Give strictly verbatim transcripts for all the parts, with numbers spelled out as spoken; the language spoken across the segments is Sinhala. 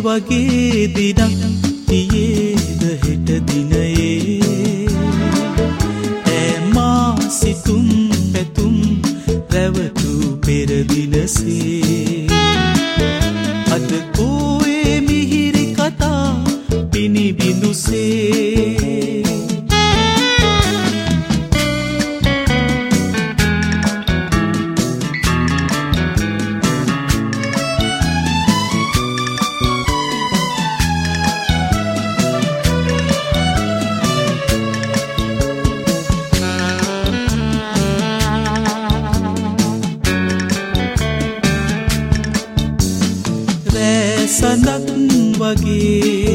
වගේ දිනක් තියේද හෙට දිනයේ ඈ මා සිතුම් පැතුම් රැවටු පෙර දිනසේ අද කෝයේ මිහිරි කතා පිනි බිඳුසේ සඳක් වගේ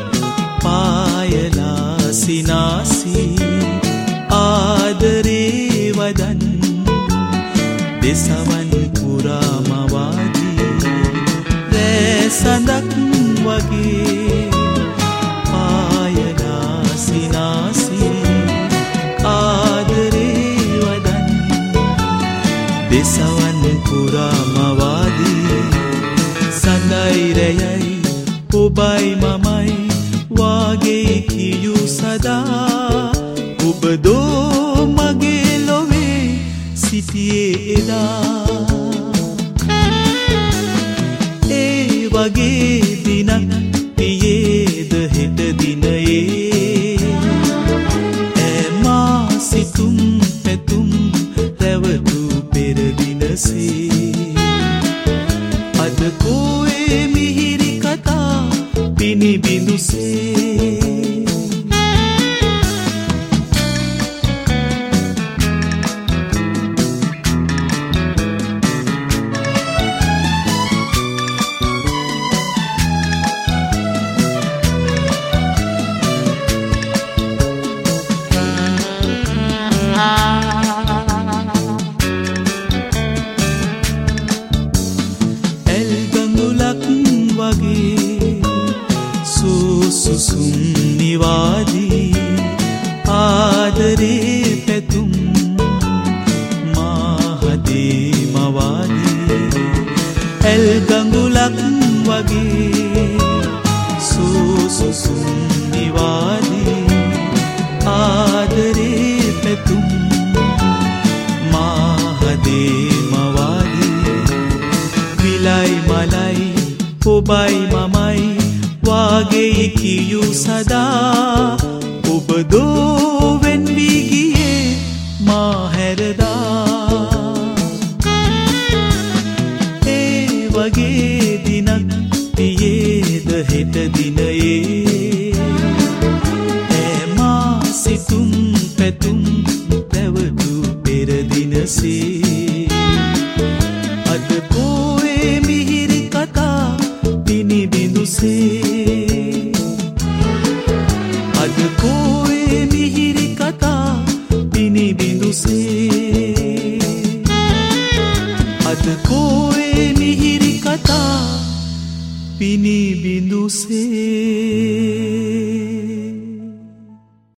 පායලා සිනාසී ආදරේ වදන් දෙසවන් පුරාමවාදී රෑ සඳක් වගේ පායලා සිනාසී ආදරේ වදන් දෙසවන් පුරාමවාදී සඳයිරයයි ඔබයි මමයි වාගේ කියු සදා ඔබදෝ මගේ ලොවේ සිටියේ එදා ඒ වගේ දිනක් තියේද හෙට දිනයේ ඈ මා සිතුම් පැතුම් රැවටු පෙර දිනසේ අද කෝයේ මිහිරි කතා පිනි බිඳුසේ සුසුම් නිවාදී ආදරේ පැතුම් මාහදේ මවාදී ඇල් ගඟුලක් වගේ සුසුම්